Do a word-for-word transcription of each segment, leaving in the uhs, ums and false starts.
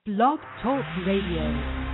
Blog Talk Radio.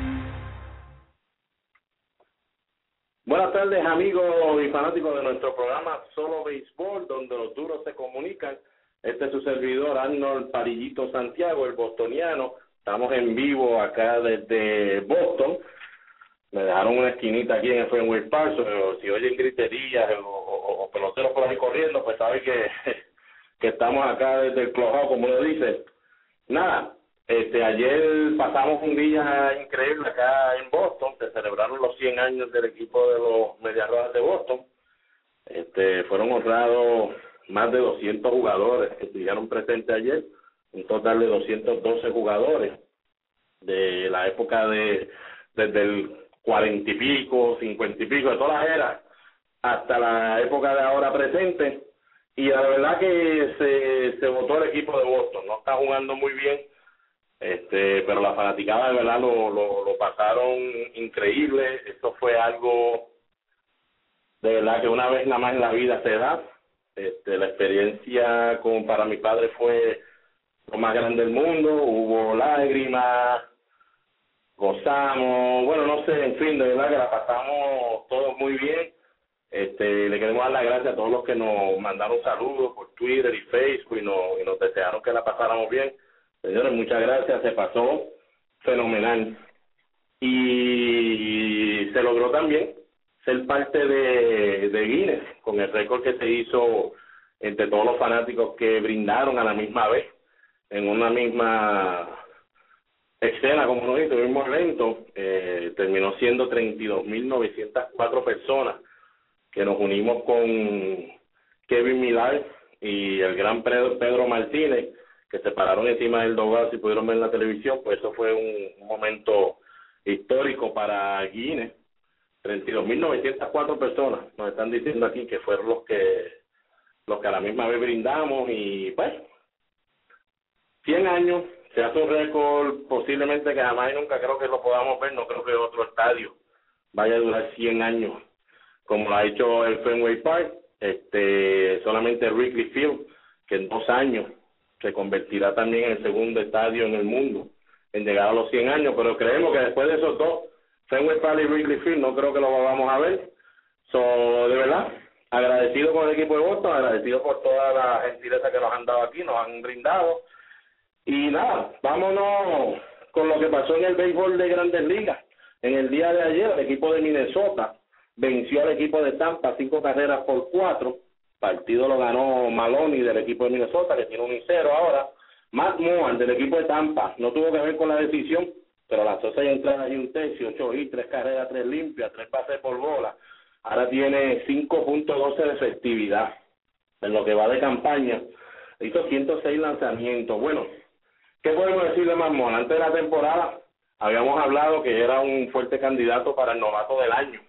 Buenas tardes, amigos y fanáticos de nuestro programa Solo Béisbol, donde los duros se comunican. Este es su servidor, Arnold Parillito Santiago, el bostoniano. Estamos en vivo acá desde Boston. Me dejaron una esquinita aquí en el Fenway Park, pero si oyen griterías o, o, o peloteros por ahí corriendo, pues saben que, que estamos acá desde el clubhouse, como uno dice. Nada, este, ayer pasamos un día increíble acá en Boston. Se celebraron los cien años del equipo de los Medias Rojas de Boston. Este, fueron honrados más de doscientos jugadores que estuvieron presentes ayer, un total de doscientos doce jugadores de la época de desde el cuarenta y pico, cincuenta y pico, de todas las eras, hasta la época de ahora presente. Y la verdad que se, se votó el equipo de Boston. No está jugando muy bien, este, pero la fanaticada de verdad lo, lo, lo pasaron increíble. Esto fue algo de verdad que una vez nada más en la vida se da. Este, la experiencia como para mi padre fue lo más grande del mundo. Hubo lágrimas, gozamos, bueno, no sé, en fin, de verdad que la pasamos todos muy bien. Este, le queremos dar las gracias a todos los que nos mandaron saludos por Twitter y Facebook y nos, y nos desearon que la pasáramos bien. Señores, muchas gracias, se pasó fenomenal. Y se logró también ser parte de, de Guinness, con el récord que se hizo entre todos los fanáticos que brindaron a la misma vez, en una misma escena, como nos dice, el mismo evento. Eh, terminó siendo treinta y dos mil novecientas cuatro personas que nos unimos con Kevin Millar y el gran Pedro, Pedro Martínez, que se pararon encima del dogout, si pudieron ver en la televisión. Pues eso fue un, un momento histórico para Guinness. treinta y dos mil novecientas cuatro personas nos están diciendo aquí que fueron los que los que a la misma vez brindamos. Y pues cien años, se hace un récord posiblemente que jamás y nunca creo que lo podamos ver. No creo que otro estadio vaya a durar cien años como lo ha hecho el Fenway Park. Este, solamente Wrigley Field, que en dos años se convertirá también en el segundo estadio en el mundo en llegar a los cien años, pero creemos que después de esos dos, Fenway Park y Wrigley Field, no creo que lo vamos a ver. So, de verdad, agradecido con el equipo de Boston, agradecido por toda la gentileza que nos han dado aquí, nos han brindado. Y nada, vámonos con lo que pasó en el béisbol de Grandes Ligas. En el día de ayer, el equipo de Minnesota venció al equipo de Tampa cinco carreras por cuatro. Partido lo ganó Maloney del equipo de Minnesota, que tiene un y cero ahora. Matt Moore del equipo de Tampa no tuvo que ver con la decisión, pero lanzó seis entradas y un tercio, ocho hits, tres carreras, tres limpias, tres pases por bola. Ahora tiene cinco punto doce de efectividad. En lo que va de campaña, hizo ciento seis lanzamientos. Bueno, ¿qué podemos decir de Matt Moore? Antes de la temporada habíamos hablado que era un fuerte candidato para el novato del año,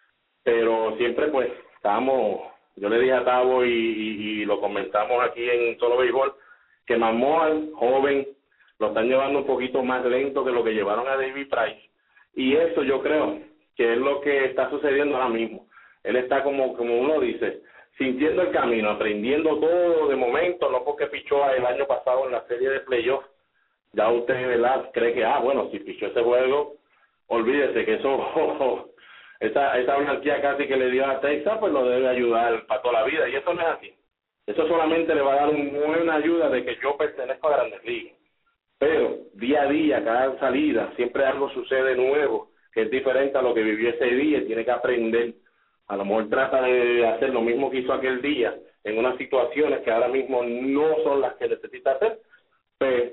pero siempre pues estábamos, yo le dije a Tavo y, y, y lo comentamos aquí en Solo Béisbol, que Matt Moore, joven, lo están llevando un poquito más lento que lo que llevaron a David Price, y eso yo creo que es lo que está sucediendo ahora mismo. Él está como, como uno dice, sintiendo el camino, aprendiendo todo de momento, no porque pichó el año pasado en la serie de playoffs. Ya usted, ¿verdad?, cree que, ah, bueno, si pichó ese juego, olvídese que eso, esa esa blanquía casi que le dio a Texas, pues lo debe ayudar para toda la vida, y eso no es así. Eso solamente le va a dar una buena ayuda de que yo pertenezco a Grandes Ligas. Pero día a día, cada salida, siempre algo sucede nuevo, que es diferente a lo que vivió ese día, y tiene que aprender. A lo mejor trata de hacer lo mismo que hizo aquel día, en unas situaciones que ahora mismo no son las que necesita hacer, pero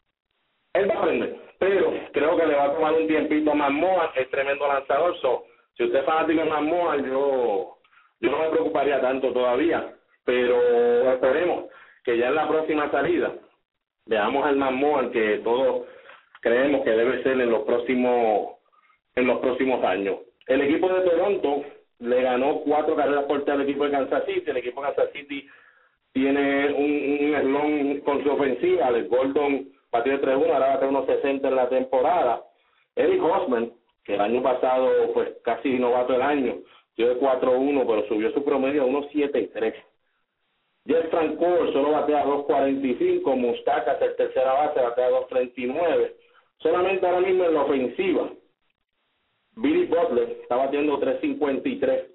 él va a aprender. Pero creo que le va a tomar un tiempito a Matt Moore, es tremendo lanzador. So, si usted es fanático de Matt Moore, yo, yo no me preocuparía tanto todavía, pero esperemos que ya en la próxima salida veamos al Matt Moore que todos creemos que debe ser en los próximos en los próximos años. El equipo de Toronto le ganó cuatro carreras por tres al equipo de Kansas City. El equipo de Kansas City tiene un, un eslón con su ofensiva. El Gordon batió de tres uno, ahora va a tener unos sesenta en la temporada. Eric Hosmer, que el año pasado pues casi novato del año, dio de cuatro uno, pero subió su promedio a uno siete y tres. Jeff Francoeur solo batea dos cuarenta y cinco. Moustakas, el tercera base, batea dos treinta y nueve. Solamente ahora mismo en la ofensiva, Billy Butler está batiendo tres cincuenta y tres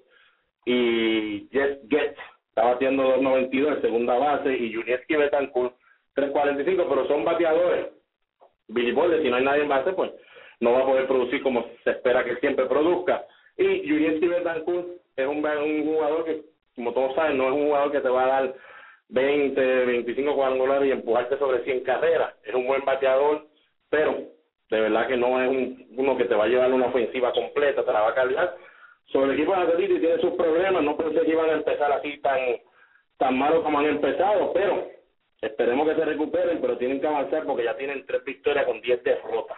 y Jeff Getz está batiendo dos noventa y dos en segunda base y Yuniesky Betancourt tres cuarenta y cinco, pero son bateadores. Billy Butler, si no hay nadie en base, pues no va a poder producir como se espera que siempre produzca. Y Yuniesky Betancourt es un, un jugador que, como todos saben, no es un jugador que te va a dar veinte, veinticinco cuadrangulares y empujarte sobre cien carreras. Es un buen bateador, pero de verdad que no es un, uno que te va a llevar una ofensiva completa, te la va a cargar. Sobre el equipo de Atleti tiene sus problemas, no pensé que iban a empezar así tan, tan malo como han empezado, pero esperemos que se recuperen, pero tienen que avanzar porque ya tienen tres victorias con diez derrotas.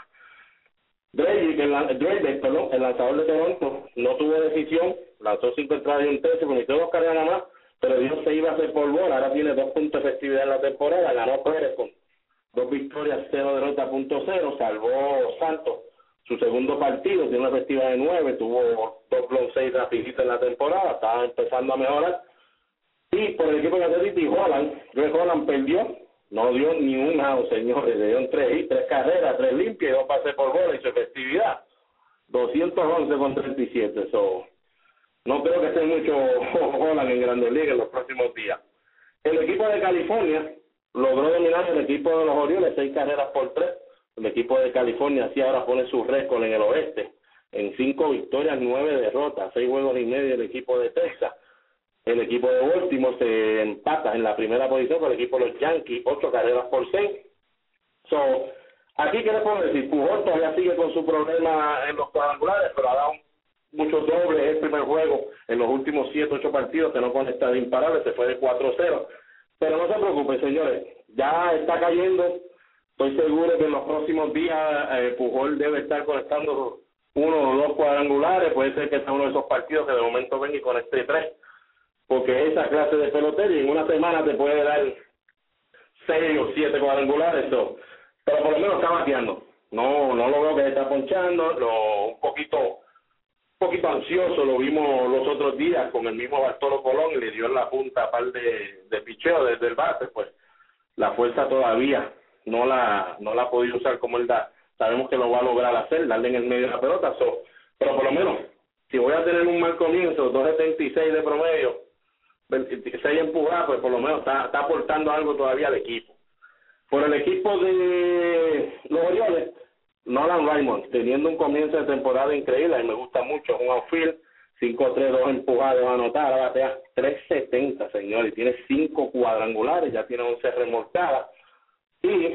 Drake, el, Drake, perdón, el lanzador de Toronto, no tuvo decisión, lanzó cinco entradas y un tercio, cometió dos carreras nada más, pero Dios se iba a hacer por bola, ahora tiene dos puntos de efectividad en la temporada, ganó Pérez con dos victorias, cero derrotas, punto cero, salvó Santos su segundo partido, tiene una efectividad de nueve, tuvo dos blown seis rapiditos en la temporada, estaba empezando a mejorar. Y por el equipo de Atleti, Holland, Greg Holland perdió, no dio ni un out, señores, le dieron tres hits, tres carreras, tres limpias y dos pases por bola y su efectividad, doscientos once con treinta y siete. So, no creo que esté mucho Holland en Grandes Ligas en los próximos días. El equipo de California logró dominar el equipo de los Orioles, seis carreras por tres. El equipo de California así ahora pone su récord en el oeste, en cinco victorias, nueve derrotas, seis juegos y medio el equipo de Texas. El equipo de Baltimore se empata en la primera posición con el equipo de los Yankees, ocho carreras por seis. So, aquí, ¿qué les puedo decir? Pujol todavía sigue con su problema en los cuadrangulares, pero ha dado muchos dobles el primer juego en los últimos siete, ocho partidos que no conecta de imparable, se fue de cuatro cero. Pero no se preocupen, señores, ya está cayendo. Estoy seguro que en los próximos días eh, Pujol debe estar conectando uno o dos cuadrangulares. Puede ser que sea uno de esos partidos que de momento venga y conecte tres, porque esa clase de pelotero en una semana te puede dar seis o siete cuadrangulares, so. Pero por lo menos está bateando. No, no lo veo que está ponchando, lo, un poquito un poquito ansioso lo vimos los otros días con el mismo Bartolo Colón y le dio en la punta a par de, de picheo desde el bate, pues la fuerza todavía no la no la ha podido usar como él da. Sabemos que lo va a lograr hacer, darle en el medio de la pelota, so. Pero por lo menos, si voy a tener un mal comienzo, dos setenta y seis de promedio, seis empujadas, pues por lo menos está, está aportando algo todavía al equipo. Por el equipo de los Orioles, Nolan Raymond, teniendo un comienzo de temporada increíble, y me gusta mucho, un outfield, cinco tres, dos empujadas, anotar, batea tres setenta, señores, tiene cinco cuadrangulares, ya tiene once remolcadas. Y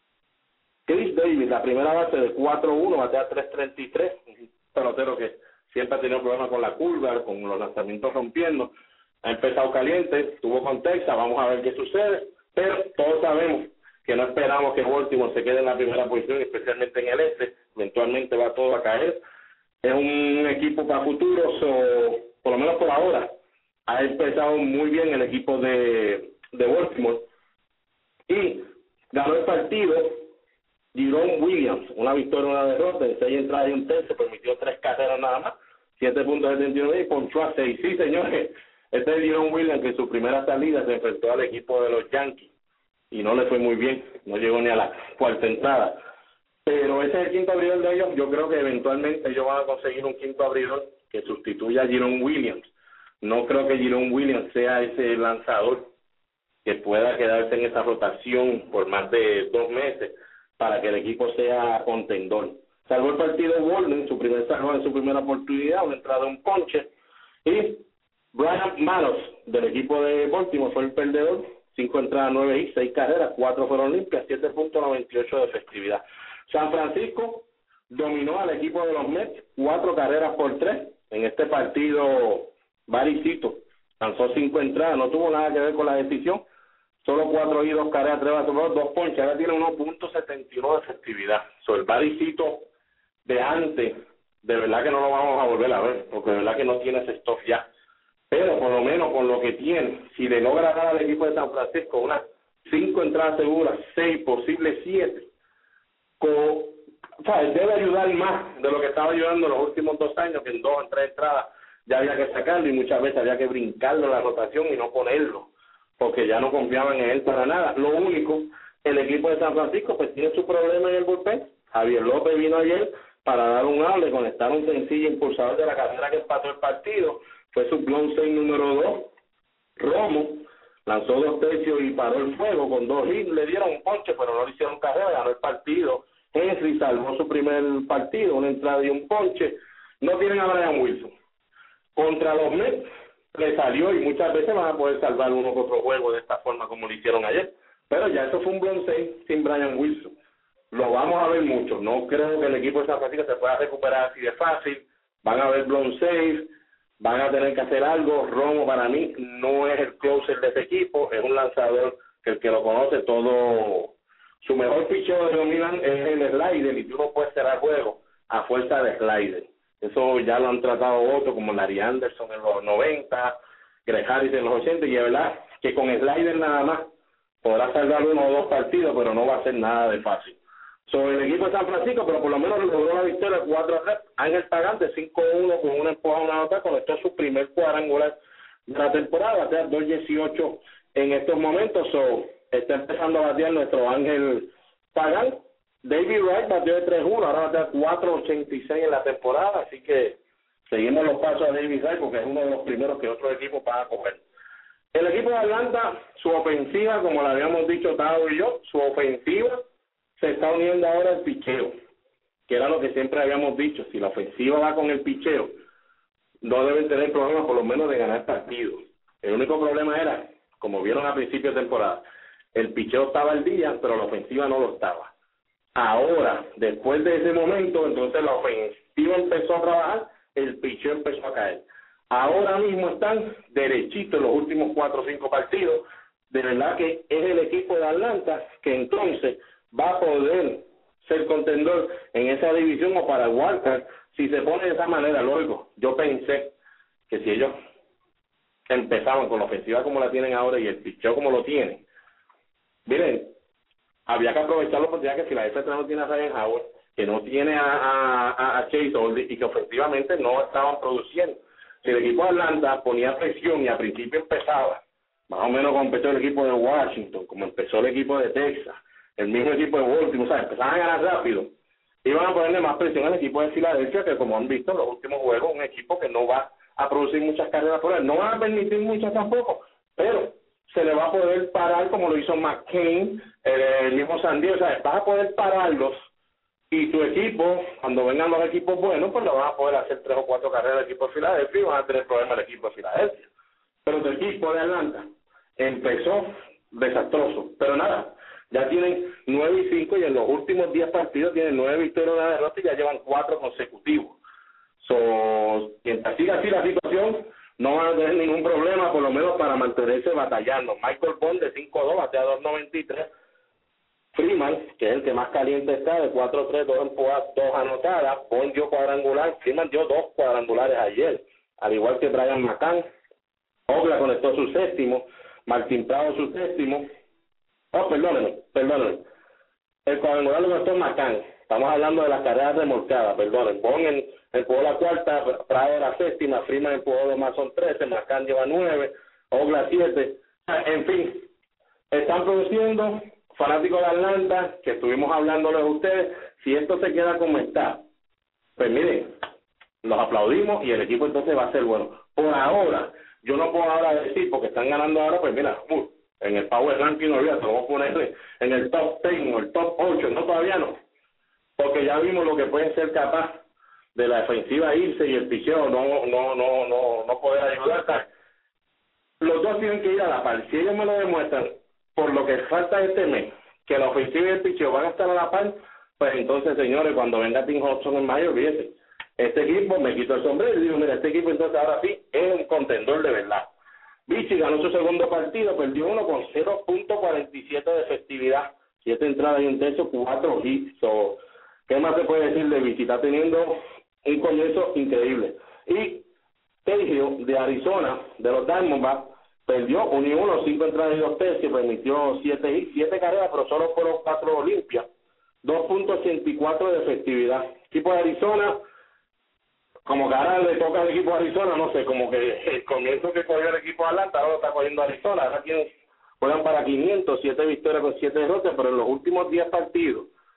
Chris Davis, la primera base de cuatro uno, batea tres treinta y tres, un pelotero que siempre ha tenido problemas con la curva, con los lanzamientos rompiendo. Ha empezado caliente, estuvo con Texas, vamos a ver qué sucede, pero todos sabemos que no esperamos que Baltimore se quede en la primera posición, especialmente en el este, eventualmente va todo a caer. Es un equipo para futuros, o por lo menos por ahora, ha empezado muy bien el equipo de, de Baltimore, y ganó el partido Jerome Williams, una victoria, una derrota, en seis entradas y un tercio, permitió tres carreras nada más, siete puntos setenta y nueve y ponchó a seis. Sí, señores, este es Jerome Williams que en su primera salida se enfrentó al equipo de los Yankees y no le fue muy bien, no llegó ni a la cuarta entrada. Pero ese es el quinto abridor de ellos, yo creo que eventualmente ellos van a conseguir un quinto abridor que sustituya a Jerome Williams. No creo que Jerome Williams sea ese lanzador que pueda quedarse en esa rotación por más de dos meses para que el equipo sea contendor. Salvó el partido Walden, su primer salvo en su primera oportunidad, una entrada de un ponche, y Brian Manos del equipo de Baltimore fue el perdedor, cinco entradas, nueve y seis carreras, cuatro fueron limpias, siete punto noventa y ocho de efectividad. San Francisco dominó al equipo de los Mets, cuatro carreras por tres. En este partido, Baricito lanzó cinco entradas, no tuvo nada que ver con la decisión, solo cuatro y dos carreras, tres bases, dos ponches, ahora tiene uno punto setenta y uno de efectividad. So, el Baricito de antes, de verdad que no lo vamos a volver a ver, porque de verdad que no tiene ese stuff ya. Pero por lo menos con lo que tiene, si le logra dar al equipo de San Francisco unas cinco entradas seguras, seis, posibles siete, con, o sea, debe ayudar más de lo que estaba ayudando en los últimos dos años, que en dos o en tres entradas ya había que sacarlo y muchas veces había que brincarlo en la rotación y no ponerlo, porque ya no confiaban en él para nada. Lo único, el equipo de San Francisco pues tiene su problema en el bullpen, Javier López vino ayer para dar un out, le conectaron un sencillo impulsador de la carrera que empató el partido, fue su blown seis número dos. Romo lanzó dos tercios y paró el fuego con dos hits, le dieron un ponche, pero no le hicieron carrera, ganó el partido. Henry salvó su primer partido, una entrada y un ponche. No tienen a Brian Wilson. Contra los Mets le salió y muchas veces van a poder salvar uno que otro juego de esta forma como lo hicieron ayer. Pero ya eso fue un blown seis sin Brian Wilson. Lo vamos a ver mucho. No creo que el equipo de San Francisco se pueda recuperar así de fácil. Van a ver blown seis, van a tener que hacer algo. Romo para mí no es el closer de ese equipo, es un lanzador que el que lo conoce todo. Su mejor picheo de Milan es el slider y tú no puedes cerrar juego a fuerza de slider. Eso ya lo han tratado otros como Larry Anderson en los noventa, Greg Harris en los ochenta, y es verdad que con slider nada más podrá salvar uno o dos partidos, pero no va a ser nada de fácil. Sobre el equipo de San Francisco, pero por lo menos logró la victoria cuatro a tres. Ángel Pagante cinco a uno con una empujada a una nota, conectó su primer cuadrangular de la temporada, o sea, dos dieciocho en estos momentos. So, está empezando a batear nuestro Ángel Pagán. David Wright batió de tres a uno, ahora batea cuatro ochenta y seis en la temporada, así que seguimos los pasos a David Wright porque es uno de los primeros que otros equipos van a coger. El equipo de Atlanta, su ofensiva, como le habíamos dicho Tado y yo, su ofensiva se está uniendo ahora al picheo, que era lo que siempre habíamos dicho. Si la ofensiva va con el picheo, no deben tener problemas por lo menos de ganar partidos. El único problema era, como vieron a principio de temporada, el picheo estaba al día, pero la ofensiva no lo estaba. Ahora, después de ese momento, entonces la ofensiva empezó a trabajar, el picheo empezó a caer. Ahora mismo están derechitos los últimos cuatro o cinco partidos. De verdad que es el equipo de Atlanta que entonces va a poder ser contendor en esa división o para wildcard si se pone de esa manera. Luego, yo pensé que si ellos empezaban con la ofensiva como la tienen ahora y el picheo como lo tienen, miren, había que aprovechar la oportunidad que si la F no tiene a Ryan Howard, que no tiene a, a, a Chase Utley y que ofensivamente no estaban produciendo. Si el equipo de Atlanta ponía presión y al principio empezaba, más o menos como empezó el equipo de Washington, como empezó el equipo de Texas, el mismo equipo de Baltimore, o sea, empezaban a ganar rápido, iban a ponerle más presión al equipo de Filadelfia, que como han visto en los últimos juegos, un equipo que no va a producir muchas carreras por él, no van a permitir muchas tampoco, pero se le va a poder parar como lo hizo McCain, el, el mismo San Diego, o sea, vas a poder pararlos y tu equipo, cuando vengan los equipos buenos, pues lo van a poder hacer tres o cuatro carreras el equipo de Filadelfia y van a tener problemas el equipo de Filadelfia. Pero tu equipo de Atlanta empezó desastroso, pero nada, ya tienen nueve y cinco y en los últimos diez partidos tienen nueve victorias y una derrota y ya llevan cuatro consecutivos. So, mientras siga así la situación, no van a tener ningún problema, por lo menos para mantenerse batallando. Michael Bond de cinco a dos, batea dos noventa y tres. Freeman, que es el que más caliente está, de cuatro a tres, dos empujadas, dos anotadas. Bond dio cuadrangular, Freeman dio dos cuadrangulares ayer, al igual que Brian McCann. Ogla conectó su séptimo, Martín Prado su séptimo. Oh, perdónenme, perdónenme. El cuadrangular lo conectó McCann. Estamos hablando de las carreras remolcadas, perdonen. Bond empujó la cuarta, Prado la séptima, Freeman empujó dos más, son trece, McCann lleva nueve, Ogla siete. En fin, están produciendo. Fanáticos de Atlanta, que estuvimos hablándoles a ustedes, si esto se queda como está, pues miren, los aplaudimos y el equipo entonces va a ser bueno. Por ahora, yo no puedo ahora decir, porque están ganando ahora, pues mira, uh, en el Power Ranking, olvídate, vamos a ponerle en el top diez o el top ocho, no, todavía no, porque ya vimos lo que pueden ser capaz de la defensiva irse y el picheo no, no, no, no, no poder ayudar. Los dos tienen que ir a la par. Si ellos me lo demuestran, por lo que falta este mes, que la ofensiva y el picheo van a estar a la par, pues entonces, señores, cuando venga Tim Hudson en mayo, olvídese, este equipo, me quito el sombrero y digo, mira, este equipo entonces ahora sí es un contendor de verdad. Vichy ganó su segundo partido, perdió uno con cero punto cuarenta y siete de efectividad, siete entradas y un tercio, cuatro hits. So, ¿qué más se puede decir de Vichy? Está teniendo un comienzo increíble. Y Cahill de Arizona, de los Diamondbacks, perdió uno y uno, cinco entradas y dos tercios, permitió siete, siete carreras, pero solo fueron cuatro limpias, dos punto ochenta y cuatro de efectividad. Equipo de Arizona, como que ahora le toca al equipo de Arizona, no sé, como que el comienzo que cogió el equipo de Atlanta, ahora lo está cogiendo Arizona, ahora tienen, juegan para quinientos, siete victorias con siete derrotas, pero en los últimos diez partidos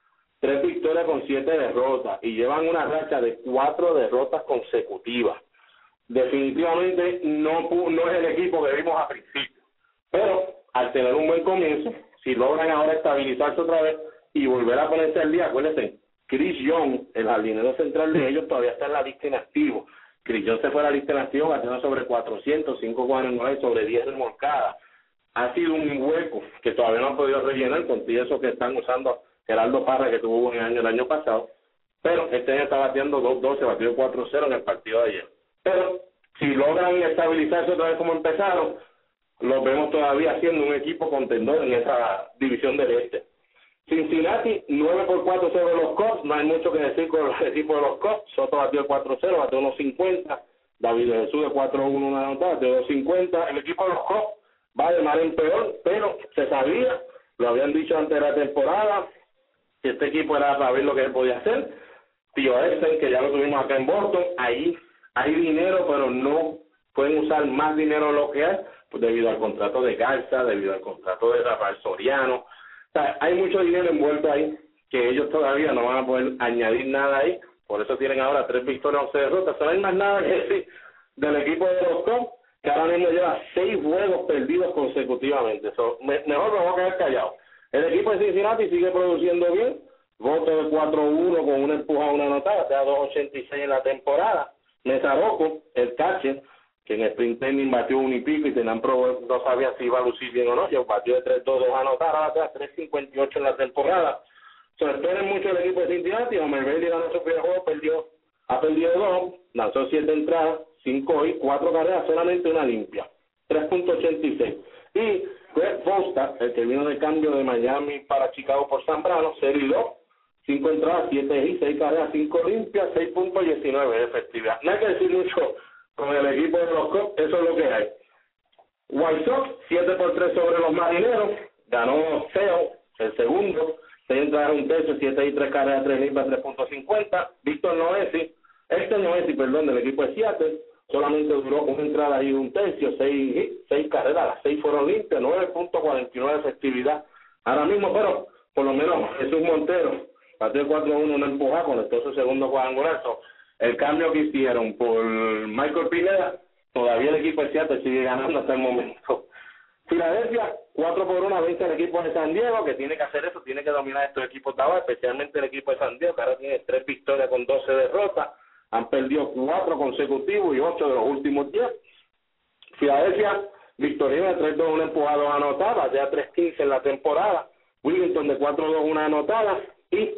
tres victorias con siete derrotas y llevan una racha de cuatro derrotas consecutivas. Definitivamente no, no es el equipo que vimos a principio, pero al tener un buen comienzo, si logran ahora estabilizarse otra vez y volver a ponerse al día, acuérdense, Chris Young, el jardinero central de ellos, todavía está en la lista inactivo. Chris Young se fue a la lista inactivo, batiendo sobre cuatrocientos, cinco cuadrangulares, sobre diez remolcadas. Ha sido un hueco que todavía no han podido rellenar con todo eso que están usando Geraldo Parra, que tuvo un año el año pasado, pero este año está bateando dos doce, batió cuatro cero en el partido de ayer. Pero si logran estabilizarse otra vez como empezaron, los vemos todavía siendo un equipo contendor en esa división del este. Cincinnati, nueve por cuatro sobre los Cubs, no hay mucho que decir con el equipo de los Cubs. Soto batió cuatro cero, batió uno cincuenta, David Jesús de cuatro uno, una anotada, batió dos cincuenta. El equipo de los Cubs va de mal en peor, pero se sabía, lo habían dicho antes de la temporada, que este equipo era para ver lo que él podía hacer. Tío Essen, que ya lo tuvimos acá en Boston, ahí hay dinero, pero no pueden usar más dinero de lo que hay, pues debido al contrato de Garza, debido al contrato de Rafael Soriano. O sea, hay mucho dinero envuelto ahí, que ellos todavía no van a poder añadir nada ahí, por eso tienen ahora tres victorias, once derrotas. No hay más nada que decir del equipo de los Cubs, que ahora mismo lleva seis juegos perdidos consecutivamente. So, me, mejor me voy a quedar callado. El equipo de Cincinnati sigue produciendo bien, voto de cuatro uno con una empujada, una anotada, te da dos ochenta y seis en la temporada. Mesaroco, el catcher, que en el sprint training batió un y pico y tenían pro, no sabía si iba a lucir bien o no, yo batió de tres dos, dos anotadas, ahora te da tres cincuenta y ocho en la temporada. Se esperen mucho el equipo de Cincinnati. Homer Bailey ganó su primer juego, perdió, ha perdido dos, lanzó siete entradas, cinco y cuatro carreras, solamente una limpia, tres punto ochenta y seis. Y Greg Foster, el que vino de cambio de Miami para Chicago por Zambrano, serie dos, cinco entradas, siete y seis carreras, cinco limpias, seis punto diecinueve de efectividad. No hay que decir mucho con el equipo de los Cubs, eso es lo que hay. White Sox, siete por tres sobre los Marineros, ganó Seo, el segundo, seis entradas, un tercio, siete y tres carreras, tres limpias, tres punto cincuenta. Víctor Noesi, este Noesi, perdón, del equipo de Seattle, solamente duró una entrada y un tercio, seis, seis carreras, las seis fueron limpias, nueve punto cuarenta y nueve de efectividad. Ahora mismo, pero por lo menos Jesús Montero, batió cuatro uno, una empujada, conectó su segundo cuadrangular. So, el cambio que hicieron por Michael Pineda, todavía el equipo de Seattle sigue ganando hasta el momento. Filadelfia, cuatro por uno, vence el equipo de San Diego, que tiene que hacer eso, tiene que dominar estos equipos de abajo, especialmente el equipo de San Diego, que ahora tiene tres victorias con doce derrotas. Han perdido cuatro consecutivos y ocho de los últimos diez. Filadelfia, victoria de tres dos, una empujada, dos anotadas, ya tres quince en la temporada. Wellington de cuatro dos, una anotada. Y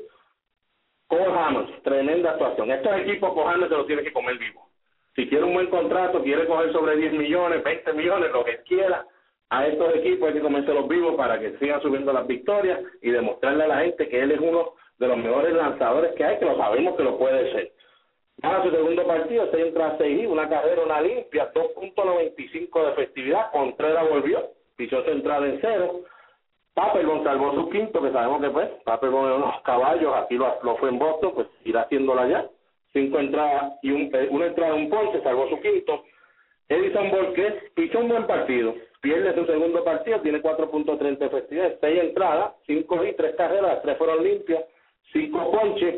Cole Hamels, tremenda actuación. Estos equipos, Cole Hamels se los tiene que comer vivo. Si quiere un buen contrato, quiere coger sobre diez millones, veinte millones, lo que quiera, a estos equipos hay que comérselos vivos para que sigan subiendo las victorias y demostrarle a la gente que él es uno de los mejores lanzadores que hay, que lo sabemos que lo puede ser. Gana su segundo partido, seis entradas, seis y una carrera, una limpia, dos punto noventa y cinco de efectividad. Contreras volvió, pichó su entrada en cero. Papelbon salvó su quinto, que sabemos que pues, Papelbon es unos caballos, aquí lo, lo fue en Boston, pues irá haciéndola ya. Cinco entradas y un, una entrada, un ponche, salvó su quinto. Edison Borges pichó un buen partido, pierde su segundo partido, tiene cuatro punto treinta de efectividad, seis entradas, cinco y tres carreras, tres fueron limpias, cinco ponches,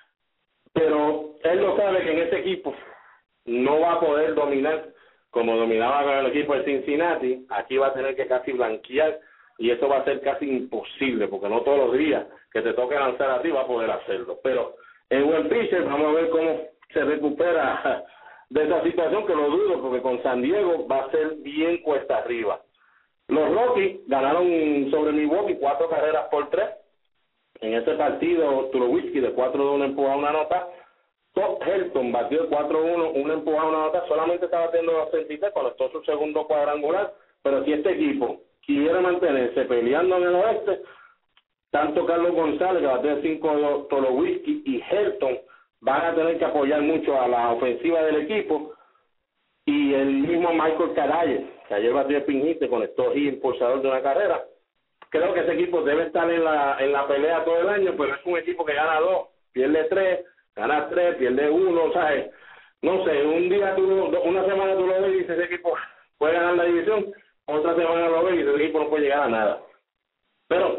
pero él no sabe que en ese equipo no va a poder dominar como dominaba con el equipo de Cincinnati. Aquí va a tener que casi blanquear y eso va a ser casi imposible porque no todos los días que te toque lanzar a ti va a poder hacerlo, pero en buen pitcher vamos a ver cómo se recupera de esa situación, que lo dudo porque con San Diego va a ser bien cuesta arriba. Los Rockies ganaron sobre Milwaukee cuatro carreras por tres. En ese partido, Tulowitzki de cuatro dos, una empujada, una nota. Todd Helton batió de cuatro uno, una empujada, una nota. Solamente estaba batiendo dos treinta y tres, conectó su segundo cuadrangular. Pero si este equipo quiere mantenerse peleando en el oeste, tanto Carlos González, que batió de cinco dos, Tulowitzki y Helton van a tener que apoyar mucho a la ofensiva del equipo. Y el mismo Michael Carayes, que ayer batió de pinjite, conectó y impulsador de una carrera. Creo que ese equipo debe estar en la en la pelea todo el año, pero es un equipo que gana dos, pierde tres, gana tres, pierde uno, ¿sabes? No sé, un día tú, una semana tú lo ves y dices, ese equipo puede ganar la división, otra semana lo ves y ese equipo no puede llegar a nada. Pero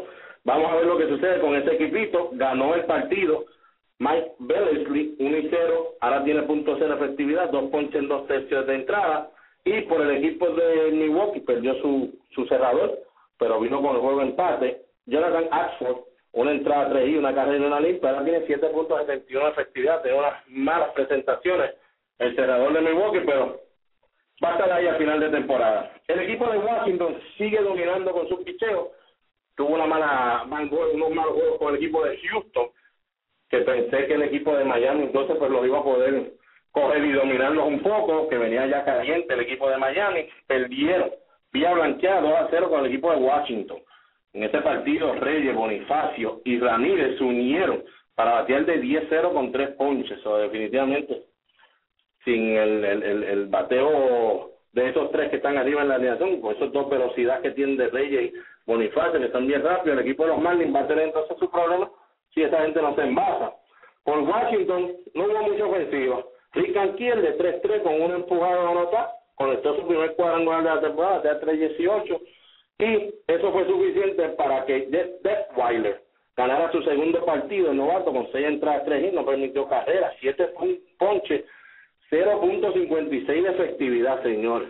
Vamos a ver lo que sucede con ese equipito. Ganó el partido Mike Bellesley, uno y cero, ahora tiene punto cero efectividad, dos ponches en dos tercios de entrada. Y por el equipo de Milwaukee perdió su, su cerrador, pero vino con el juego empate. Jonathan Axford, una entrada tres y una carrera y una limpia, ahora tiene siete puntos setenta y uno de efectividad, tiene unas malas presentaciones el cerrador de Milwaukee, pero va a estar ahí a final de temporada. El equipo de Washington sigue dominando con su picheo, tuvo una mala, unos malos juegos con el equipo de Houston, que pensé que el equipo de Miami entonces pues lo iba a poder coger y dominarlos un poco, que venía ya caliente el equipo de Miami. Perdieron vía blanqueada dos a cero con el equipo de Washington. En ese partido Reyes, Bonifacio y Ramírez se unieron para batear de diez cero con tres ponches. O definitivamente sin el, el, el, el bateo de esos tres que están arriba en la alineación, con esos dos velocidades que tienen de Reyes y Bonifacio, que están bien rápidos, el equipo de los Marlins va a tener entonces su problema si esa gente no se envasa. Por Washington no hubo mucha ofensiva. Rick Ankiel de tres tres con un empujado a anotar, conectó su primer cuadrangular de la temporada, de tres dieciocho, y eso fue suficiente para que Detweiler ganara su segundo partido, el novato, con seis entradas, tres hits, no permitió carrera, siete ponches, cero punto cincuenta y seis de efectividad, señores.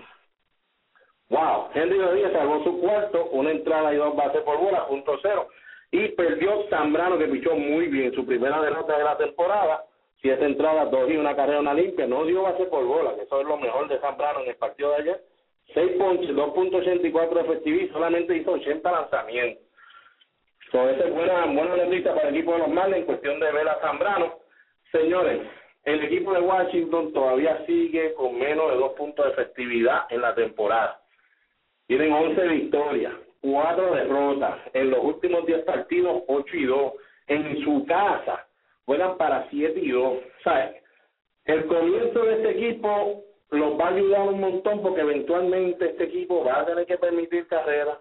Wow, Henry Rodríguez salvó su cuarto, una entrada y dos bases por bola, punto cero, y perdió Zambrano, que pichó muy bien, su primera derrota de la temporada, siete entradas, dos y una carrera, una limpia, no dio base por bola, que eso es lo mejor de Zambrano en el partido de ayer, seis ponches, dos punto ochenta y cuatro de efectividad, solamente hizo ochenta lanzamientos. So, esa es buena, buena noticia para el equipo de los Marlins en cuestión de ver a Zambrano. Señores, el equipo de Washington todavía sigue con menos de dos puntos de efectividad en la temporada. Tienen once victorias, cuatro derrotas, en los últimos diez partidos, ocho y dos, en su casa juegan para siete y dos. ¿Sabes? El comienzo de este equipo los va a ayudar un montón, porque eventualmente este equipo va a tener que permitir carreras.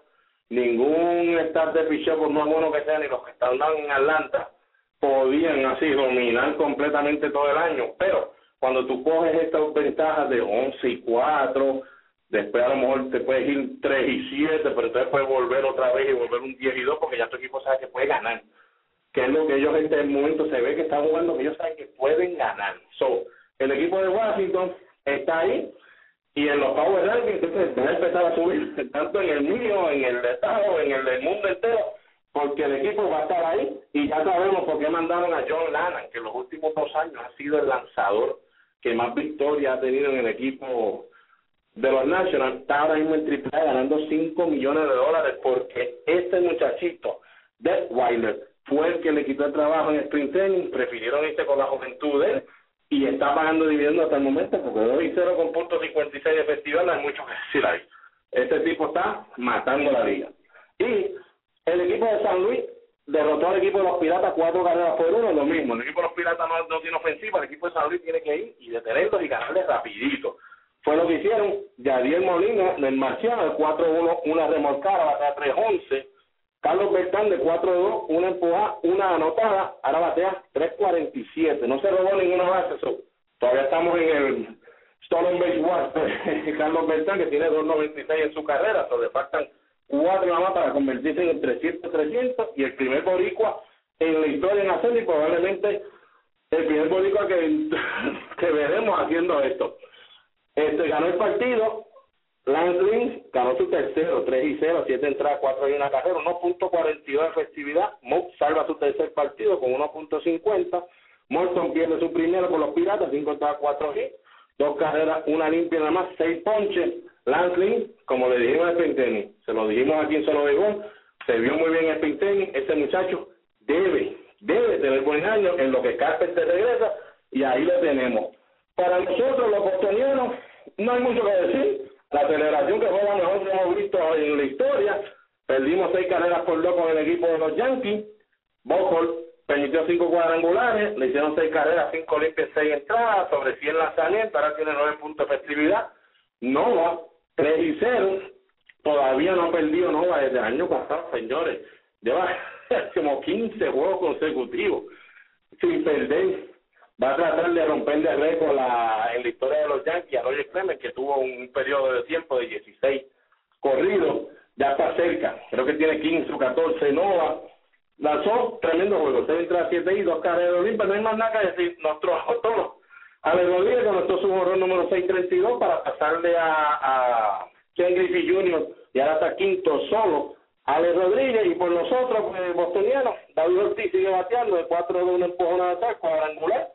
Ningún staff de picheo, por más bueno que sea, ni los que están en Atlanta, podían así dominar completamente todo el año. Pero cuando tú coges estas ventajas de once y cuatro, después a lo mejor te puedes ir tres y siete, pero entonces puedes volver otra vez y volver un diez y dos, porque ya tu equipo sabe que puede ganar, que es lo que ellos en este momento se ve que están jugando, que ellos saben que pueden ganar. So, el equipo de Washington está ahí, y en los Power Rankings entonces va a empezar a subir, tanto en el mío, en el de Estado, en el del mundo entero, porque el equipo va a estar ahí, y ya sabemos por qué mandaron a John Lannan, que en los últimos dos años ha sido el lanzador que más victorias ha tenido en el equipo de los Nationals. Está ahora mismo en triple A ganando cinco millones de dólares, porque este muchachito, Detweiler, fue el que le quitó el trabajo en Spring Training, prefirieron irse con la juventud de él, y está pagando dividendos hasta el momento, porque dos y cero con punto cincuenta y seis de efectividad, no hay mucho que decir ahí. Este tipo está matando la liga. Y el equipo de San Luis derrotó al equipo de los Piratas cuatro carreras por uno, lo mismo. El equipo de los Piratas no, no tiene ofensiva, el equipo de San Luis tiene que ir y detenerlos y ganarles rapidito. Fue lo que hicieron. Yadier Molina del Marciano, cuatro uno, una remolcada, batea tres once. Carlos Beltrán de cuatro dos, una empujada, una anotada, ahora batea tres cuarenta y siete. No se robó ninguna base, so, todavía estamos en el stolen base war. Carlos Beltrán, que tiene dos noventa y seis en su carrera, so, le faltan cuatro nada más para convertirse en el trescientos trescientos, y el primer boricua en la historia en hacerlo, y probablemente el primer boricua que, que veremos haciendo esto. Este ganó el partido. Lance Lynn ganó su tercero, tres y cero, siete entradas, cuatro y una carrera, uno punto cuarenta y dos de efectividad. Mook salva su tercer partido con uno punto cincuenta. Morton pierde su primero por los Piratas, cinco entradas, cuatro hits, dos carreras, una limpia nada más, seis ponches. Lance Lynn, como le dijimos en Spring Training, se lo dijimos aquí en Solo Béisbol, se vio muy bien en Spring Training. Ese muchacho debe, debe tener buen año en lo que Carpenter regresa, y ahí lo tenemos. Para nosotros los bostonianos no hay mucho que decir. La celebración que fue la mejor que hemos visto en la historia. Perdimos seis carreras por dos con el equipo de los Yankees. Bocol permitió cinco cuadrangulares, le hicieron seis carreras, cinco limpias, seis entradas, sobre cien lanzamientos, ahora tiene nueve puntos de efectividad. Nova, tres y cero, todavía no ha perdido Nova desde el año pasado, señores. Lleva como quince juegos consecutivos sin perder. Va a tratar de romperle el récord la, en la historia de los Yankees a Roger Clemens, que tuvo un periodo de tiempo de dieciséis corridos. Ya está cerca, creo que tiene quince o catorce Nova. lanzó tremendo juego, seis entradas, siete y dos carreras limpias, no hay más nada que decir, nos trabajó todo. Ale Rodríguez conectó su jorrón número seiscientos treinta y dos para pasarle a, a Ken Griffey junior y ahora está quinto solo Ale Rodríguez, y por nosotros, pues, bostonianos, David Ortiz sigue bateando de cuatro de un empujón a atrás, cuadrangular,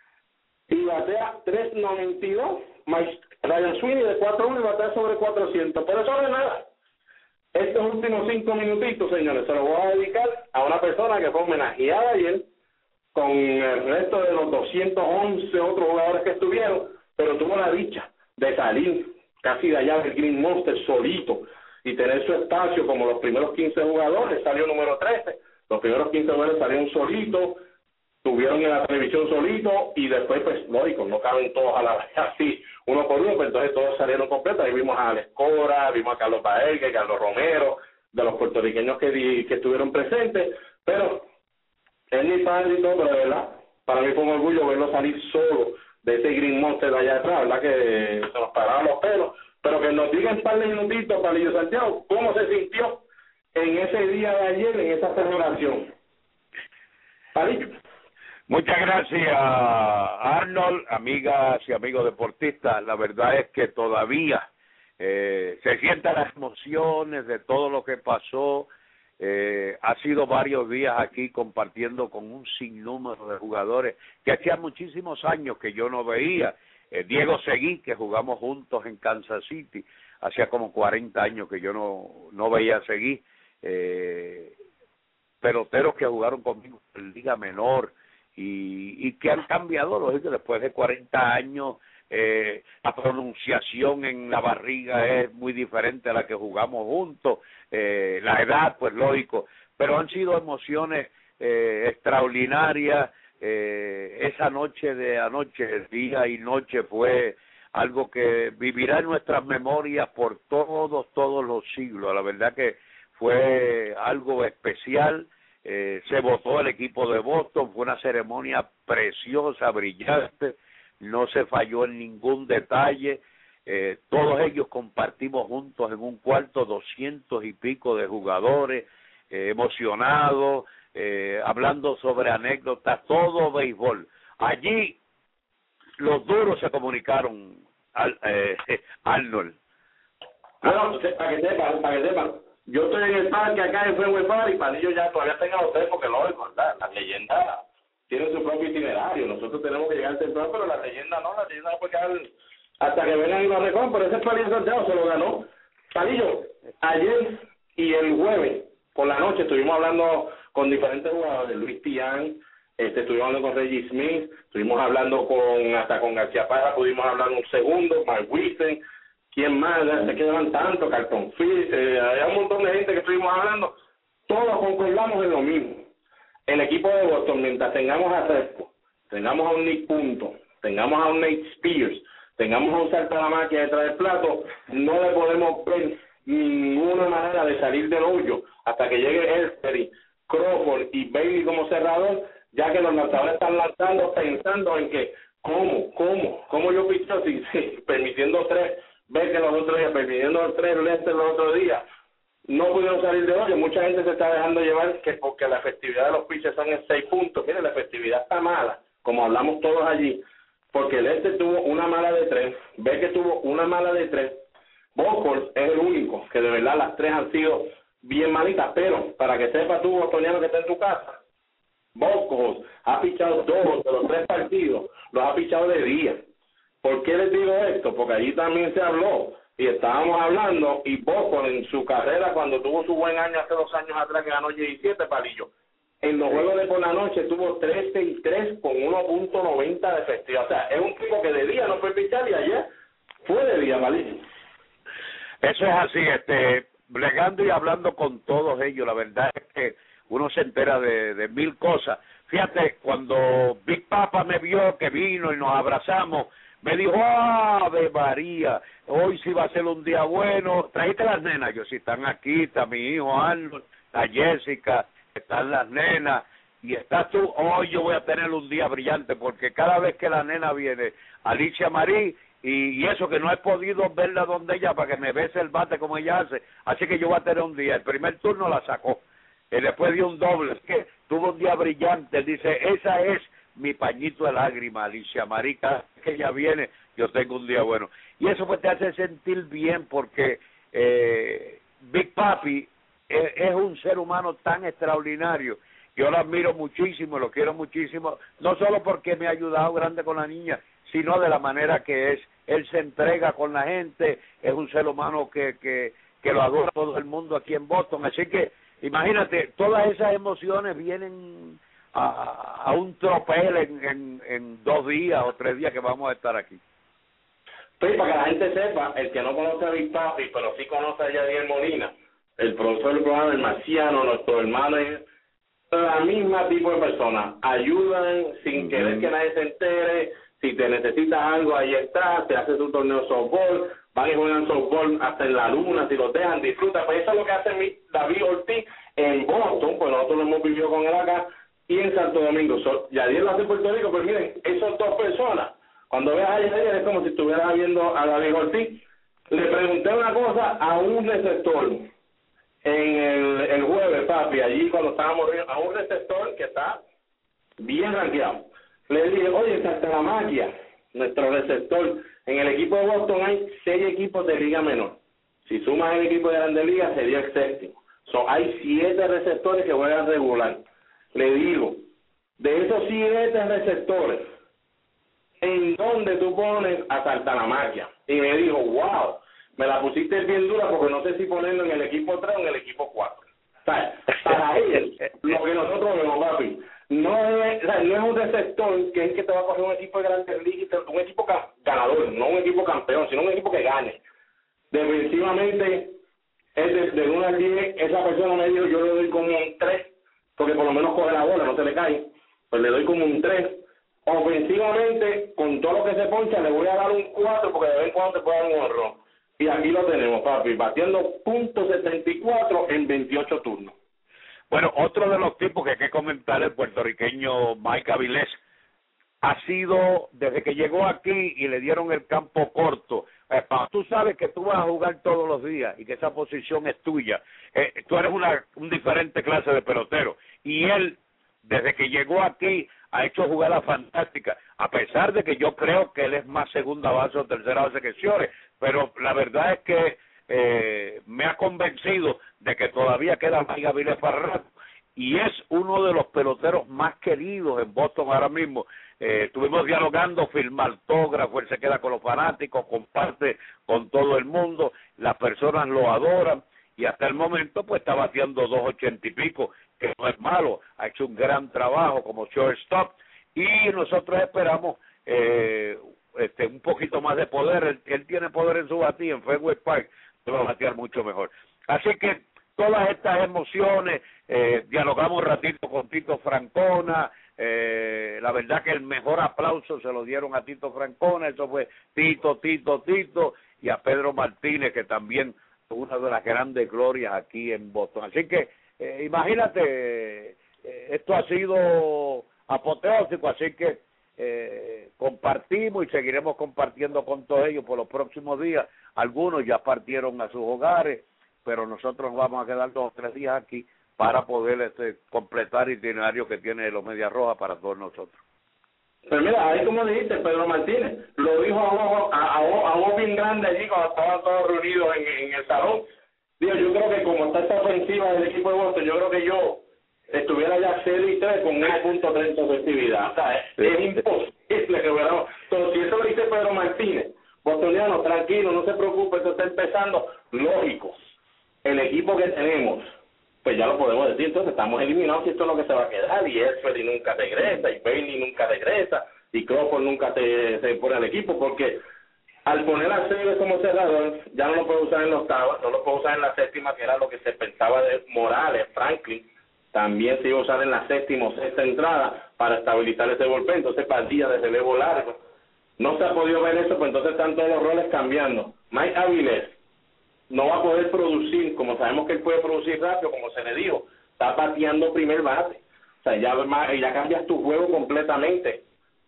y batea tres noventa y dos, más Ryan Sweeney de cuatro uno y batea sobre cuatrocientos, pero eso no es nada. Estos últimos cinco minutitos, señores, se los voy a dedicar a una persona que fue homenajeada ayer con el resto de los doscientos once otros jugadores que estuvieron, pero tuvo la dicha de salir casi de allá del Green Monster solito y tener su espacio como los primeros quince jugadores, salió número trece, los primeros quince jugadores salieron solitos, tuvieron en la televisión solito y después, pues, lógico, no caben todos a la vez así, uno por uno, pero entonces todos salieron completos. Ahí vimos a Alex Cora, vimos a Carlos Baerga, Carlos Romero, de los puertorriqueños que, di, que estuvieron presentes, pero es mi padre y todo, pero de verdad, para mí fue un orgullo verlo salir solo de ese Green Monster de allá atrás, ¿verdad? Que se nos paraban los pelos, pero que nos digan un par de minutitos, Palillo Santiago, cómo se sintió en ese día de ayer, en esa celebración. Palillo. Muchas gracias, Arnold, amigas y amigos deportistas. La verdad es que todavía eh, se sienten las emociones de todo lo que pasó. Eh, ha sido varios días aquí compartiendo con un sinnúmero de jugadores que hacía muchísimos años que yo no veía. Eh, Diego Seguí, que jugamos juntos en Kansas City, hacía como cuarenta años que yo no, no veía a Seguí. Eh, peloteros que jugaron conmigo en Liga Menor, y, y que han cambiado, lógico, después de cuarenta años, eh, la pronunciación en la barriga es muy diferente a la que jugamos juntos, eh, la edad, pues lógico, pero han sido emociones eh, extraordinarias. Eh, esa noche de anoche, día y noche, fue algo que vivirá en nuestras memorias por todos, todos los siglos. La verdad que fue algo especial. Eh, se votó el equipo de Boston, fue una ceremonia preciosa, brillante, no se falló en ningún detalle, eh, todos ellos compartimos juntos en un cuarto doscientos y pico de jugadores, eh, emocionados, eh, hablando sobre anécdotas, todo béisbol. Allí los duros se comunicaron, al, eh, Arnold. Bueno, para que sepan, para que sepan, yo estoy en el parque acá en Fenway Park y Palillo ya todavía tenga hotel porque lógico, ¿verdad? La leyenda tiene su propio itinerario, nosotros tenemos que llegar temprano, pero la leyenda no, la leyenda no puede quedar hasta que vengan y lo recojan, pero ese Palillo Santiago se lo ganó. Palillo, ayer y el jueves por la noche estuvimos hablando con diferentes jugadores, Luis Tián, este, estuvimos hablando con Reggie Smith, estuvimos hablando con hasta con García Parra, pudimos hablar un segundo, Mark Wilson, ¿quién más? Se quedaban tanto, Carlton Fields, eh, hay un montón de gente que estuvimos hablando, todos concordamos en lo mismo. El equipo de Boston, mientras tengamos a Resco, tengamos a un Nick Punto, tengamos a un Nate Spears, tengamos a un salto a la máquina detrás del plato, no le podemos ver ninguna manera de salir del hoyo hasta que llegue Elstery, Crawford y Bailey como cerrador, ya que los lanzadores están lanzando pensando en que, ¿cómo? ¿Cómo? ¿Cómo yo picho si, si permitiendo tres? Ver que los otros días, permitiendo los tres Lester los otros días, no pudieron salir de hoyo. Mucha gente se está dejando llevar que porque la efectividad de los pitchers son en seis puntos. Mire, la efectividad está mala, como hablamos todos allí, porque Lester tuvo una mala de tres, ve que tuvo una mala de tres, Buchholz es el único, que de verdad las tres han sido bien malitas, pero para que sepa tú, bostoniano que está en tu casa, Buchholz ha pichado dos de los tres partidos, los ha pichado de día. ¿Por qué les digo esto? Porque allí también se habló y estábamos hablando y Buchholz en su carrera cuando tuvo su buen año hace dos años atrás que ganó diecisiete Palillo, en los juegos de por la noche tuvo trece y tres con uno punto noventa de efectividad. O sea, es un tipo que de día no fue pichar y ayer fue de día, Palillo. Eso es así, este, bregando y hablando con todos ellos, la verdad es que uno se entera de, de mil cosas. Fíjate, cuando Big Papa me vio que vino y nos abrazamos, me dijo, ¡Ave María! Hoy sí va a ser un día bueno. ¿Trajiste las nenas? Yo, sí, están aquí, está mi hijo Arnold, está Jessica, están las nenas, y estás tú. Hoy yo voy a tener un día brillante, porque cada vez que la nena viene, Alicia Marí, y, y eso que no he podido verla donde ella, para que me bese el bate como ella hace, así que yo voy a tener un día. El primer turno la sacó. y después dio un doble, es que tuvo un día brillante, dice, esa es mi pañito de lágrima, Alicia Marica, que ya viene, yo tengo un día bueno. Y eso pues te hace sentir bien porque eh, Big Papi es, es un ser humano tan extraordinario. Yo lo admiro muchísimo, lo quiero muchísimo, no solo porque me ha ayudado grande con la niña, sino de la manera que es. Él se entrega con la gente, es un ser humano que, que, que lo adora todo el mundo aquí en Boston. Así que imagínate, todas esas emociones vienen a, a un tropel en, en, en dos días o tres días que vamos a estar aquí. Sí, para que la gente sepa, el que no conoce a Big Papi, pero sí conoce a Yadier Molina, el profesor del programa, el marciano, nuestro hermano, es la misma tipo de personas. Ayudan sin querer que nadie se entere. Si te necesitas algo, ahí está. Te hace tu torneo de softball. Van y juegan softball hasta en la luna. Si los dejan, disfruta. Pues eso es lo que hace mi David Ortiz en Boston. Pues nosotros lo hemos vivido con él acá y en Santo Domingo. So, Yadier lo hace en Puerto Rico. Pero miren, esas dos personas, cuando veas a Yadier es como si estuvieras viendo a David Ortiz. Le pregunté una cosa a un receptor en el, el jueves, papi, allí cuando estábamos a un receptor que está bien rankeado. Le dije, oye, hasta la magia, nuestro receptor, en el equipo de Boston hay seis equipos de liga menor. Si sumas el equipo de Grandes Ligas, sería el séptimo. So, hay siete receptores que juegan regular. Le digo, de esos siete receptores, ¿en dónde tú pones a Saltanamaquia? Y me dijo, wow, me la pusiste bien dura porque no sé si ponerlo en el equipo tres o en el equipo cuatro. O sea, para él, lo que nosotros vemos, papi, no es, o sea, no es un receptor que es que te va a coger un equipo de Grandes Ligas, un equipo ganador, no un equipo campeón, sino un equipo que gane. Defensivamente, es de, de uno al diez, esa persona me dijo, yo le doy como un tres, porque por lo menos coge la bola, no se le cae, pues le doy como un tres. Ofensivamente, con todo lo que se poncha, le voy a dar un cuatro, porque de vez en cuando te puede dar un horror. Y aquí lo tenemos, papi, batiendo punto setenta y cuatro en veintiocho turnos. Bueno, otro de los tipos que hay que comentar, el puertorriqueño Mike Avilés, ha sido, desde que llegó aquí y le dieron el campo corto, eh, tú sabes que tú vas a jugar todos los días y que esa posición es tuya, eh, tú eres una un diferente clase de pelotero, y él, desde que llegó aquí, ha hecho jugadas fantásticas, a pesar de que yo creo que él es más segunda base o tercera base que Sciore, pero la verdad es que eh, me ha convencido de que todavía queda Mike Avilés para rato, y es uno de los peloteros más queridos en Boston ahora mismo. Eh, estuvimos dialogando, firma autógrafo, él se queda con los fanáticos, comparte con todo el mundo, las personas lo adoran, y hasta el momento pues está bateando dos ochenta y pico, que no es malo, ha hecho un gran trabajo como shortstop, y nosotros esperamos eh, este un poquito más de poder. Él, él tiene poder en su batida, en Fenway Park, va a batear mucho mejor. Así que todas estas emociones, eh, dialogamos un ratito con Tito Francona, eh, la verdad que el mejor aplauso se lo dieron a Tito Francona, eso fue Tito, Tito, Tito, y a Pedro Martínez, que también fue una de las grandes glorias aquí en Boston. Así que eh, imagínate, eh, esto ha sido apoteósico, así que eh, compartimos y seguiremos compartiendo con todos ellos por los próximos días. Algunos ya partieron a sus hogares, pero nosotros vamos a quedar dos o tres días aquí para poder este, completar el itinerario que tiene los Medias Rojas para todos nosotros. Pero mira, ahí como dijiste, Pedro Martínez lo dijo a, a, a, a voz bien grande allí cuando estaban todos reunidos en, en el salón. Digo, yo creo que como está esta ofensiva del equipo de Boston, yo creo que yo estuviera ya cero y tres con uno punto treinta de efectividad. O sea, es, es imposible que hubiéramos. Entonces, si eso lo dice Pedro Martínez, bostoniano, tranquilo, no se preocupe, esto está empezando. Lógico, el equipo que tenemos, pues ya lo podemos decir, entonces estamos eliminados, y esto es lo que se va a quedar, y Esferi nunca regresa, y Bailey nunca regresa, y Crawford nunca te, se pone al equipo, porque al poner a Seves como cerrador, ya no lo puede usar en la octava, no lo puede usar en la séptima, que era lo que se pensaba de Morales, Franklin, también se iba a usar en la séptima o sexta entrada para estabilizar ese golpe, entonces partía de relevo largo. No se ha podido ver eso, pues entonces están todos los roles cambiando. Mike Avilés no va a poder producir, como sabemos que él puede producir rápido, como se le dijo, está bateando primer base. O sea, ya, ya cambias tu juego completamente.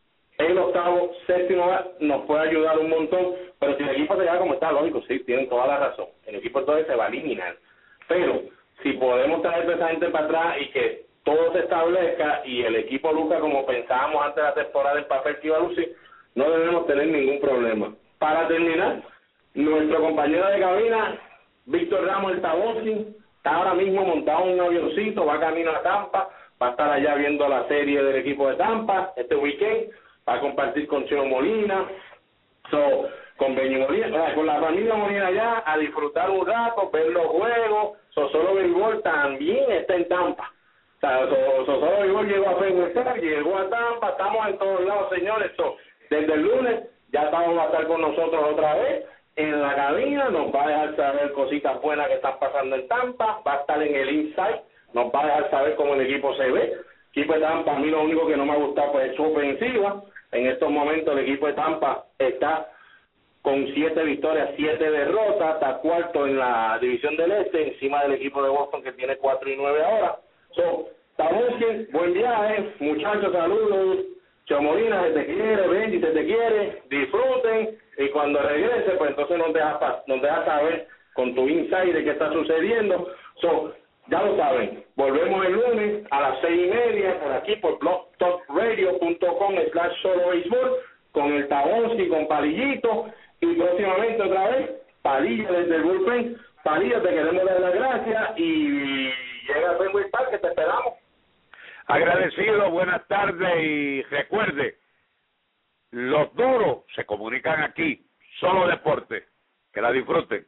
El octavo, séptimo nos puede ayudar un montón, pero si el equipo se queda como está, lógico, sí, tienen toda la razón. El equipo entonces se va a eliminar. Pero si podemos traer a esa gente para atrás y que todo se establezca y el equipo luca como pensábamos antes de la temporada en papel que iba a lucir, no debemos tener ningún problema. Para terminar, nuestro compañero de cabina, Víctor Ramos, el Tabosi, está ahora mismo montado en un avioncito, va camino a Tampa, va a estar allá viendo la serie del equipo de Tampa este weekend, va a compartir con Cheo Molina, so, con Benny Molina, con la familia Molina allá, a disfrutar un rato, ver los juegos. Sosolo Béisbol también está en Tampa. O sea, Sosolo Béisbol llegó a Fenway Park, llegó a Tampa, estamos en todos lados, señores. So, desde el lunes ya estamos a estar con nosotros otra vez en la cabina, nos va a dejar saber cositas buenas que están pasando en Tampa, va a estar en el Inside, nos va a dejar saber cómo el equipo se ve. El equipo de Tampa, a mí lo único que no me ha gustado pues, es su ofensiva. En estos momentos el equipo de Tampa está con siete victorias, siete derrotas, está cuarto en la división del Este, encima del equipo de Boston que tiene cuatro y nueve ahora. So, Tabosi, buen viaje, muchachos, saludos. Chamorina, se te quiere, Benji, se te quiere, disfruten, y cuando regrese, pues entonces nos deja, nos deja saber con tu insight de qué está sucediendo. So, ya lo saben, volvemos el lunes a las seis y media por aquí por blog talk radio punto com slash solo béisbol con el Tabosi, con Palillito, y próximamente otra vez, Padilla desde el bullpen. Padilla, te queremos dar las gracias y llega a Fenway Park, que te esperamos. Agradecido, buenas tardes y recuerde, los duros se comunican aquí, Solo Deporte, que la disfruten.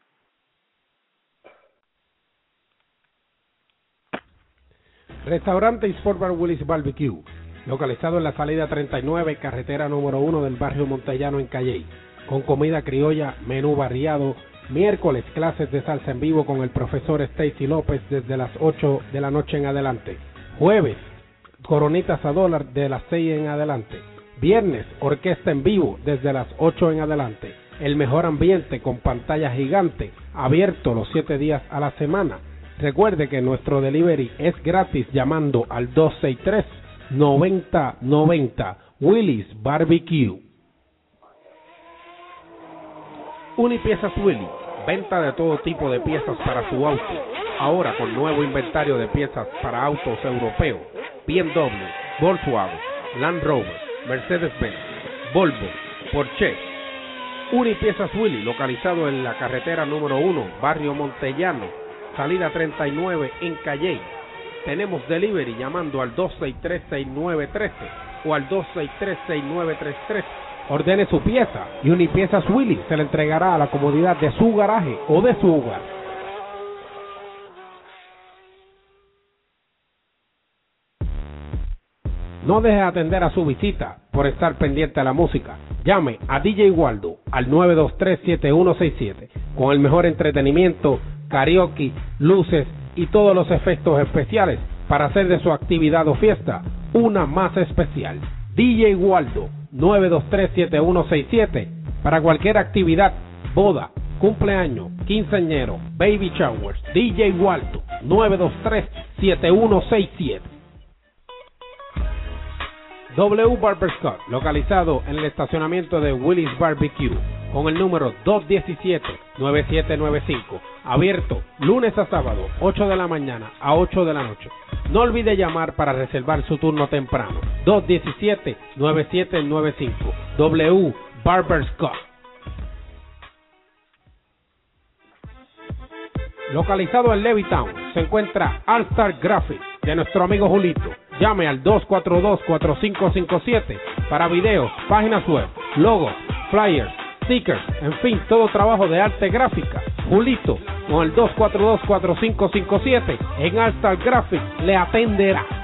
Restaurante y Sport Bar Willis Barbecue, localizado en la salida treinta y nueve, carretera número uno del barrio Montellano en Calley, con comida criolla, menú variado, miércoles clases de salsa en vivo con el profesor Stacy López desde las ocho de la noche en adelante, jueves coronitas a dólar de las seis en adelante, viernes orquesta en vivo desde las ocho en adelante, el mejor ambiente con pantalla gigante, abierto los siete días a la semana. Recuerde que nuestro delivery es gratis llamando al dos seis tres, noventa noventa, Willis Barbecue. Unipiezas Willy, venta de todo tipo de piezas para su auto, ahora con nuevo inventario de piezas para autos europeos, B M W, Volkswagen, Land Rover, Mercedes-Benz, Volvo, Porsche. Unipiezas Willy, localizado en la carretera número uno, barrio Montellano, salida treinta y nueve en Calley. Tenemos delivery llamando al dos seis tres, seis nueve uno tres o al dos seis tres, seis nueve tres tres. Ordene su pieza y Unipiezas Willy se le entregará a la comodidad de su garaje o de su hogar. No deje de atender a su visita por estar pendiente a la música. Llame a D J Waldo al nueve dos tres, siete uno seis siete con el mejor entretenimiento, karaoke, luces y todos los efectos especiales para hacer de su actividad o fiesta una más especial. D J Waldo nueve dos tres, siete uno seis siete para cualquier actividad, boda, cumpleaños, quinceañero, baby showers. D J Waldo nueve dos tres, siete uno seis siete. W Barber Scott, localizado en el estacionamiento de Willis Barbecue, con el número dos diecisiete, nueve siete nueve cinco, abierto lunes a sábado, ocho de la mañana a ocho de la noche. No olvide llamar para reservar su turno temprano, dos diecisiete, nueve siete nueve cinco, W Barber Scott. Localizado en Levittown, se encuentra All Star Graphics de nuestro amigo Julito. Llame al dos cuatro dos, cuatro cinco cinco siete para videos, páginas web, logos, flyers, stickers, en fin, todo trabajo de arte gráfica. Julito, con el dos cuatro dos, cuatro cinco cinco siete en All Star Graphics le atenderá.